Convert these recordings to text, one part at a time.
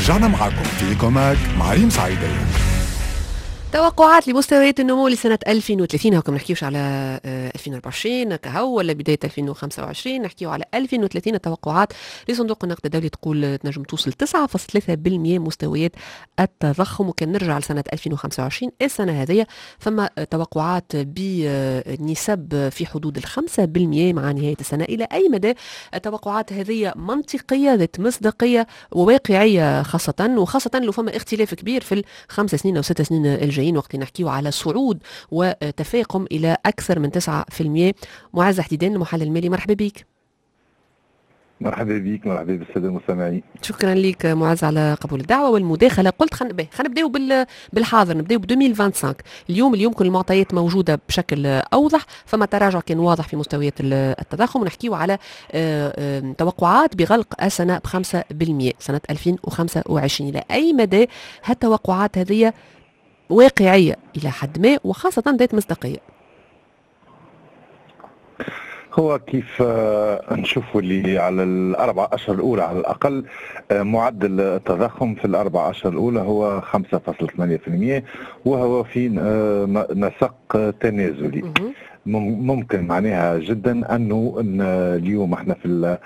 رجعنا معاكم في كوماك مع ريم سعيدة. توقعات لمستويات النمو لسنة 2030. هاكم نحكيوش على 2024 كهو ولا بداية 2025، نحكيو على 2030. التوقعات لصندوق النقد الدولي تقول تنجم توصل 9.3% مستويات التضخم. وكان نرجع لسنة 2025 السنة هذه ثم توقعات بنسب في حدود 5% مع نهاية السنة. إلى أي مدى التوقعات هذه منطقية ذات مصداقية وواقعية، وخاصة لو فما اختلاف كبير في الخمس سنين أو 6 سنين الجايين وقت نحكيو على صعود وتفاقم إلى أكثر من 9%. معز حديدان المحلل المالي، مرحبا بك. مرحبا بك، مرحبا بالساده المستمعين. شكرا لك معز على قبول الدعوه والمداخله. قلت خلينا نبداو بالحاضر، نبداو ب 2025. اليوم كل المعطيات موجوده بشكل اوضح، فما تراجع كان واضح في مستويات التضخم، ونحكيو على توقعات بغلق السنه ب 5% سنه 2025. الى اي مدى هالتوقعات هذه واقعيه الى حد ما وخاصه ذات مصداقيه؟ هو كيف نشوفوا اللي على الأربع أشهر الأولى على الأقل معدل التضخم في الأربع أشهر الأولى هو 5.8%، وهو في نسق تنازلي. ممكن معناها جدا أنه اليوم احنا في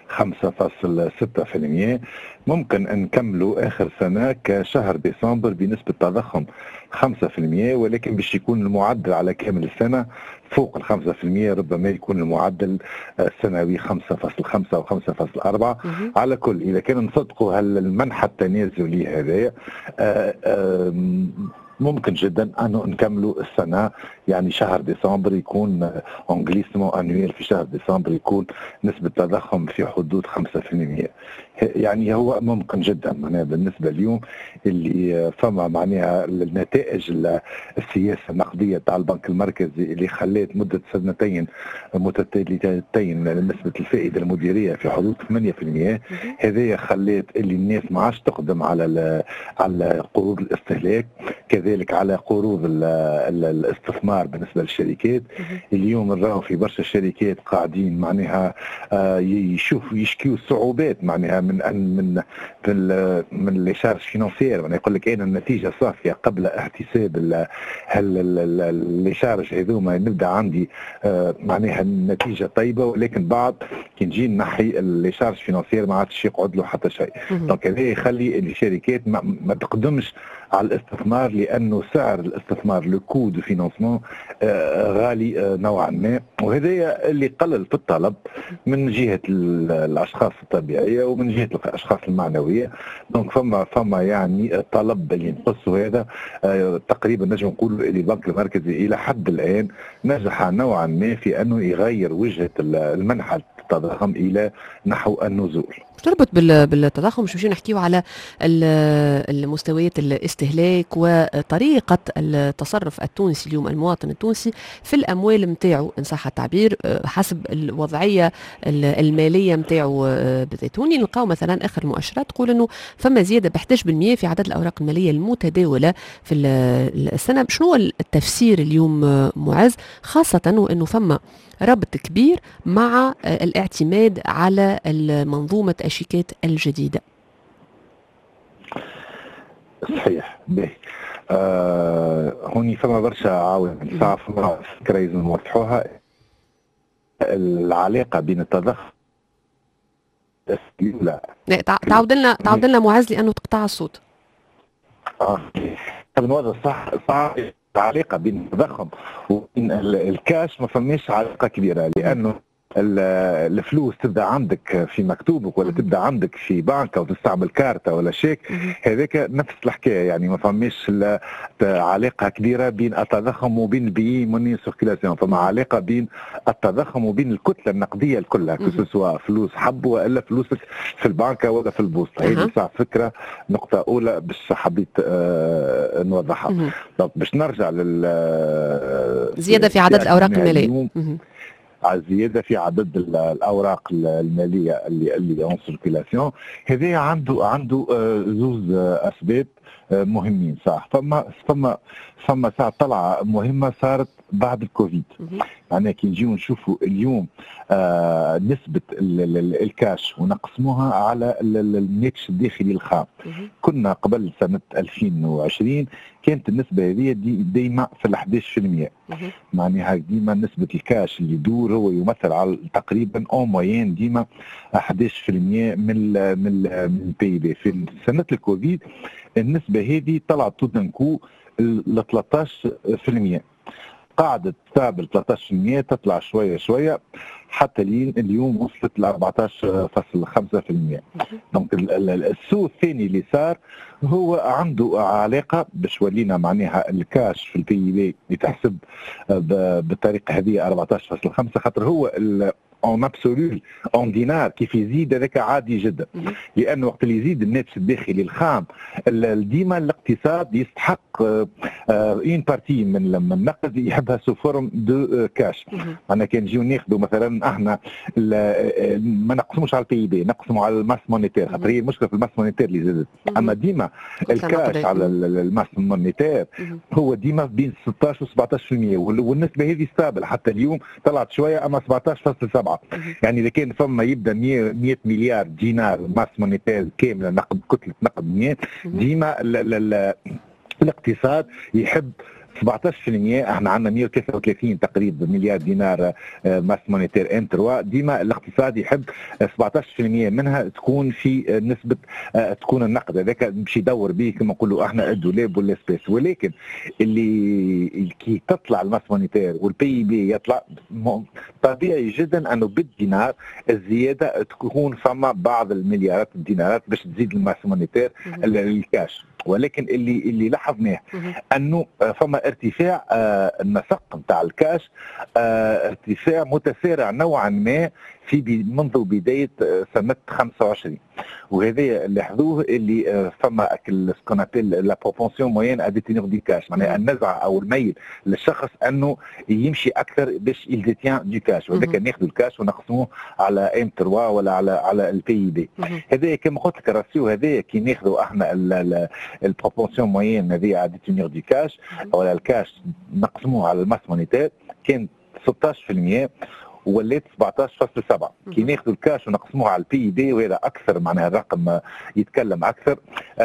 5.6%، ممكن نكملوا آخر سنة كشهر ديسمبر بنسبة تضخم 5%، ولكن باش يكون المعدل على كامل السنة فوق 5%. ربما يكون المعدل السنوي 5.5 أو 5.4. على كل إذا كان نصدقوا المنحى التنازلي هذا ممكن جدا أنه نكملوا السنة، يعني شهر ديسمبر يكون انجليسمون انويل في شهر ديسمبر يكون نسبة تضخم في حدود 5%. يعني هو ممكن جدا معناها بالنسبة اليوم اللي فما معناها النتائج السياسة النقدية تاع البنك المركزي اللي خلات مدة سنتين متتاليتين نسبة الفائدة المديرية في حدود 8%. هذه خلات اللي الناس ما عادش تقدم على قروض الاستهلاك، كذلك على قروض الاستثمار بالنسبة للشركات. اليوم نراو في برشا شركات قاعدين معناها يشكيوا صعوبات معناها من لي شارج فينانسيير. يعني يقول لك انا النتيجه صافيه قبل احتساب لي شارج هذوما نبدا عندي معناها النتيجه طيبه، ولكن بعد كي نجي نحي لي شارج فينانسيير ما عادش يقعد له حتى شيء. دونك هذا يخلي الشركات ما تقدمش على الاستثمار، لانه سعر الاستثمار لو كو دو فينانسمون غالي نوعا ما، وهذا اللي قلل في الطلب من جهه الاشخاص الطبيعيه ومن جهه الاشخاص المعنويه. دونك فما يعني الطلب اللي ينقص، هذا تقريبا نجم نقولوا اللي البنك المركزي الى حد الان نجح نوعا ما في انه يغير وجهه المنحى التضخم الى نحو النزول. تربط بالتضخم مش مشي نحكيو على المستويات الاستهلاك وطريقة التصرف التونسي اليوم، المواطن التونسي في الأموال متاعو إن صح التعبير حسب الوضعية المالية متاعو بذاتوني. نلقاو مثلا آخر المؤشرات تقول أنه فما زيادة ب 11% في عدد الأوراق المالية المتداولة في السنة. شنو هو التفسير اليوم معز، خاصة وأنه فما ربط كبير مع الاعتماد على منظومة الشيكات الجديدة؟ صحيح. باهي هوني فما برشا عاود ساعة فما فكرة لازم نوضحوها. العلاقة بين التضخم تعاود لنا معز لأنه تقطع الصوت. نوضح صح. العلاقة بين التضخم وبين الكاش ما فماش علاقة كبيرة، لأنه الفلوس تبدا عندك في مكتوبك ولا تبدا عندك في بنك او تستعمل كارتة ولا شيك، هذاك نفس الحكايه. يعني ما فماش علاقه كبيره بين التضخم وبين البي موني سيركيلاسيون، فما علاقه بين التضخم وبين الكتله النقديه كلها، سواء فلوس حب والا فلوسك في البنكه ولا في البوسطه. هذه صح فكره نقطه اولى باش حبيت نوضحها. باش نرجع زياده في عدد الاوراق الماليه، زياده في عدد الاوراق الماليه اللي اون سيركيلاسيون. هذا عنده زوز اسباب. مهمين صح. فما ساعة طلعة مهمة صارت بعد الكوفيد. معناها كي نجيو نشوفوا اليوم نسبة الكاش ونقسموها على الناتج الداخلي الخام. كنا قبل سنة 2020 كانت النسبة هذه ديما في 11%. معناها ديما نسبة الكاش اللي يدور هو يمثل على تقريبا او موين ديما 11% من البي بي. في سنة الكوفيد النسبة هذه طلعت تودنكو ل 13%. قاعدة ثابت 13% تطلع شوية حتى اليوم وصلت ل 14.5%. دونك السوء الثاني اللي صار هو عنده علاقة باش ولينا معناها الكاش في البي بي يتحسب بالطريقة هذه 14.5 خاطر هو اون ابسولو اون دينار كيف يزيد هذاك عادي جدا. لانه وقت اللي يزيد الناتج الداخلي الخام ديما الاقتصاد يستحق اون بارتي من النقد يحبها سو فورم دو كاش. انا كان نجيو ناخذوا مثلا احنا ما نقسموش على البي بي نقسموا على الماس مونيتير خاطر هي المشكله في الماس مونيتير اللي زادت. اما ديما الكاش على الماس مونيتير هو ديما بين 16 و 17% والنسبه هذه ستابل حتى اليوم طلعت شويه اما 17.7. يعني اذا كان فما يبدا 100 مليار دينار ماس مونيتير كامله نقد كتله نقد 100 ديما الاقتصاد يحب 17%. احنا عندنا 133 تقريبا مليار دينار ماس مونيتير ام 3. ديما الاقتصاد يحب 17% منها تكون في نسبه تكون النقد هذاك باش يدور به كما نقولوا احنا الدولاب والسبيس. ولكن اللي كي تطلع الماس مونيتير والبي بي يطلع طبيعي جدا انه بالدينار الزياده تكون فما بعض المليارات الدينارات باش تزيد الماس مونيتير الكاش. ولكن اللي لاحظناه انه فما ارتفاع النسق نتاع الكاش ارتفاع متسارع نوعا ما منذ بدايه سنه 25. وهذا لاحظوه اللي فما سكون ابيل لا بروبونسيون موين ا ديتينير دي كاش معناها النزعه او الميل للشخص انه يمشي اكثر باش يلديتيان دي كاش. وهذاك ناخذوا الكاش ونقسموه على ام 3 ولا على البي بي. هذا كما قلت لك الراسيو هذا كي ناخذوا احنا البروبونسيون موين هذه ا ديتينير دي كاش ولا الكاش نقسموه على الماس مونيتير كان 16% ولات 17.7. كي ناخذوا الكاش ونقسموه على البي دي وهذا اكثر معناها الرقم يتكلم اكثر.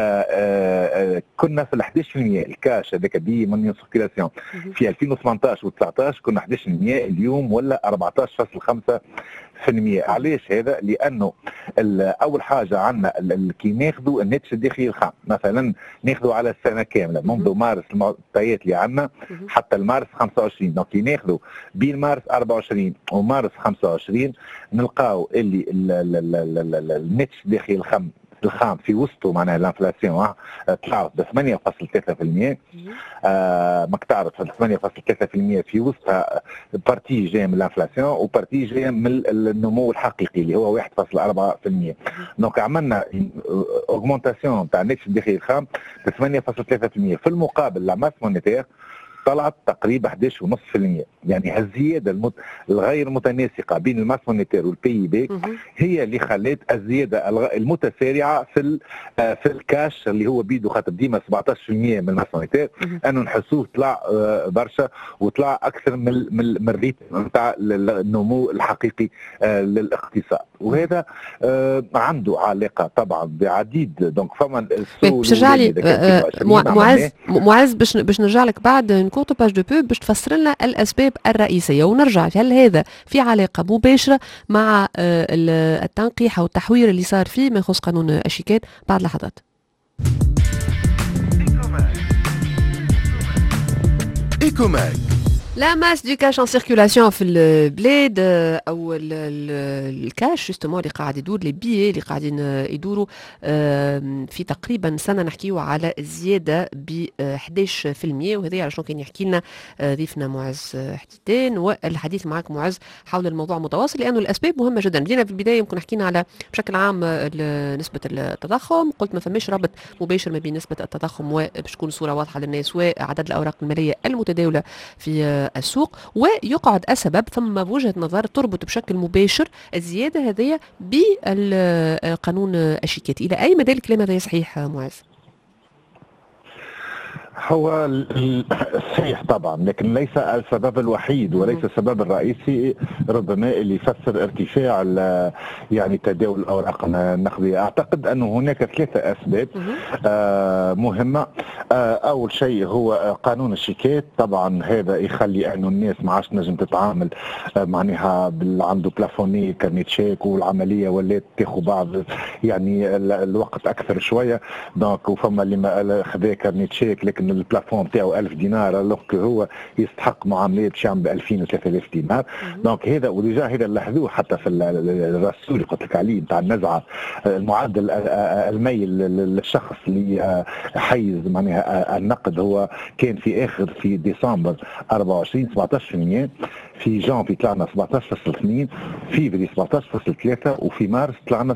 كنا في ال 11% الكاش هذاك دي من سيركيلاسيون في 2018 و19 كنا 11%. اليوم ولا 14.5%. علاش هذا؟ لانه اول حاجه عندنا كي ناخذوا الناتج الداخلي الخام مثلا ناخذوا على السنه كامله منذ مارس المعطيات اللي عندنا حتى المارس 25. دونك كي ناخذوا بين مارس 24 ومارس 25 نلقاو اللي الناتج الداخلي الخام في وسطه معناها الانفلاسيون طلعت ب 8.3%. ماك تعرف 8.3% في وسطها بارتي جايه من الانفلاسيون وبارتي جايه من النمو الحقيقي اللي هو 1.4%. دونك عملنا اوغمونتاسيون تاع الناتج الداخلي الخام ب 8.3%. في المقابل لا ماس مونيتير طلعت تقريبا 11.5%. يعني هالزياده الغير متناسقه بين الماس مونيتير والبي بي هي اللي خلت الزياده المتسارعه في الكاش اللي هو بيدو خاطر ديما 17% من الماس مونيتير انه نحسوه طلع برشا وطلع اكثر من الريتم نتاع النمو الحقيقي للاقتصاد. وهذا عنده علاقه طبعا بعديد دونك فما باش نرجع لي معز باش نرجع لك بعد نكوطو باج دو بوب باش تفسر لنا الاسباب الرئيسيه ونرجع هل هذا في علاقه مباشره مع التنقيح او التحوير اللي صار فيه ما يخص قانون الشيكات بعد لحظات. ايكوماك لا ماس دو كاش ان سيركولاسيون في البلاد او الكاش جوستومون اللي قاعد يدور لي بيي اللي قاعدين يدوروا في تقريبا سنه نحكيو على زياده ب 11%. وهذا على شنو كان يحكي لنا ضيفنا معز حديدان والحديث معك معز حول الموضوع متواصل لانه الاسباب مهمه جدا. بدينا في البدايه يمكن حكينا على بشكل عام نسبه التضخم قلت ما فماش رابط مباشر ما بين نسبه التضخم وباش تكون صوره واضحه للناس وعدد الاوراق الماليه المتداوله في السوق ويقعد السبب ثم وجهة نظر تربط بشكل مباشر الزيادة هذه بالقانون الشيكات. إلى أي مدى الكلام هذا صحيح معز؟ هو صحيح طبعا، لكن ليس السبب الوحيد وليس السبب الرئيسي ربما اللي يفسر ارتفاع يعني تداول الاوراق النقديه. اعتقد انه هناك 3 اسباب مهمه. اول شيء هو قانون الشيكات، طبعا هذا يخلي انه الناس ما عادش نجم تتعامل معناها عنده بلافوني كارنيت شيك، والعمليه ولات تاخذ بعض يعني الوقت اكثر شويه. دونك وفما اللي خذا كارنيت شيك لكن البلافون تاعو 1000 دينار، الوقت هو يستحق معاملات باش يعمل ب 2000 و 3000 دينار. دونك هذا وديجا هذا لاحظوه حتى في الرسول اللي قلت لك عليه نتاع النزعه، المعدل الميل للشخص اللي حيز معناها النقد هو كان في ديسمبر 24 17%، في جانفي طلعنا 17.2، فيفري 17.3، وفي مارس طلعنا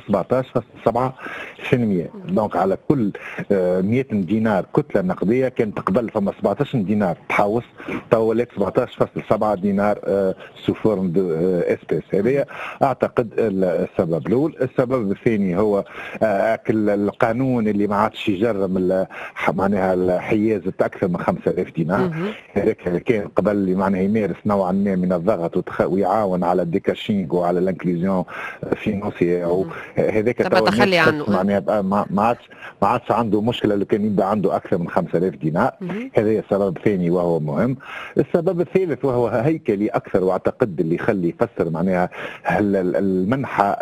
17.7%. دونك على كل 100 دينار كتله نقديه كانت قبل فما 17 دينار تحوس، تو ولات 17.7 دينار سو فورم دو اسبيس. هذا اعتقد السبب الاول. السبب الثاني هو القانون اللي ما عادش يجرم معناها الحياز اكثر من 5000 دينار. هذاك كان قبل اللي معناها يمارس نوعا ما من الضغط ويعاون على الديكاشينغ وعلى الانكلوزيون فينانسيير، هذاك تخلي عنه معناها ما عادش عنده مشكله لو كان يبدا عنده اكثر من 5000 دينار. هذا السبب الثاني وهو مهم. السبب الثالث وهو هيكلي اكثر، واعتقد اللي يخلي يفسر معناها المنحى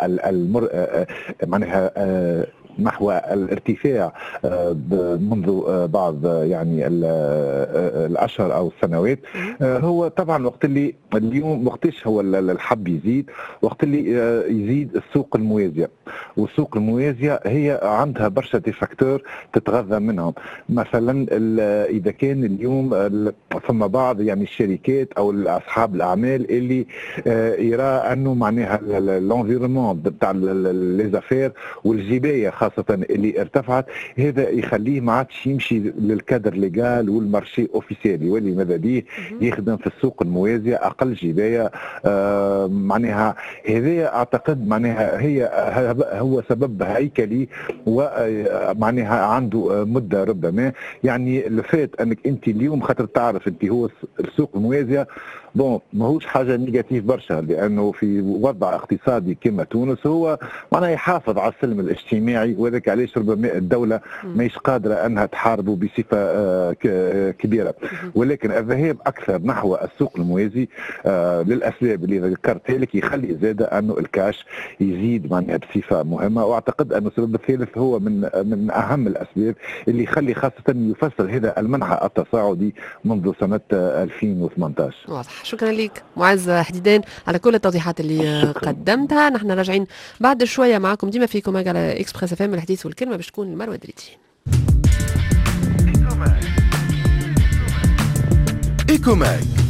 معناها نحو الارتفاع منذ بعض يعني الاشهر او السنوات. هو طبعا وقت اللي اليوم وقتاش هو الحب يزيد، وقت اللي يزيد السوق الموازيه، والسوق الموازيه هي عندها برشا فاكتور تتغذى منهم. مثلا اذا كان اليوم ثم بعض يعني الشركات او اصحاب الاعمال اللي يرى انه معناها الانفيرمون بتاع ليزافير والجبايه خاصة اللي ارتفعت، هذا يخليه ما عادش يمشي للكادر ليغال والمارشي اوفيسيالي، يولي ماذا بيه يخدم في السوق الموازية أقل جباية. معناها هذا أعتقد معناها هو سبب هيكلي، ومعناها عنده مدة ربما يعني الفات أنك أنت اليوم خاطر تعرف أنت هو السوق الموازية بون ماهوش حاجة نيجاتيف برشا، لأنه في وضع اقتصادي كما تونس هو معناها يحافظ على السلم الاجتماعي، وذلك علاش ربما الدولة ماهيش قادرة أنها تحاربه بصفة كبيرة. ولكن الذهاب أكثر نحو السوق الموازي للأسباب اللي ذكرتها لك يخلي زاد أنه الكاش يزيد معناها بصفة مهمة. وأعتقد أن السبب الثالث هو من أهم الأسباب اللي يخلي خاصة يفسر هذا المنحى التصاعدي منذ سنة 2018. واضح. شكرا لك معز حديدان على كل التوضيحات اللي قدمتها. نحن راجعين بعد شويه معكم ديما فيكم على اكسبريس اف ام، الحديث والكلمه باش تكون مروه دريتي. إيكوماك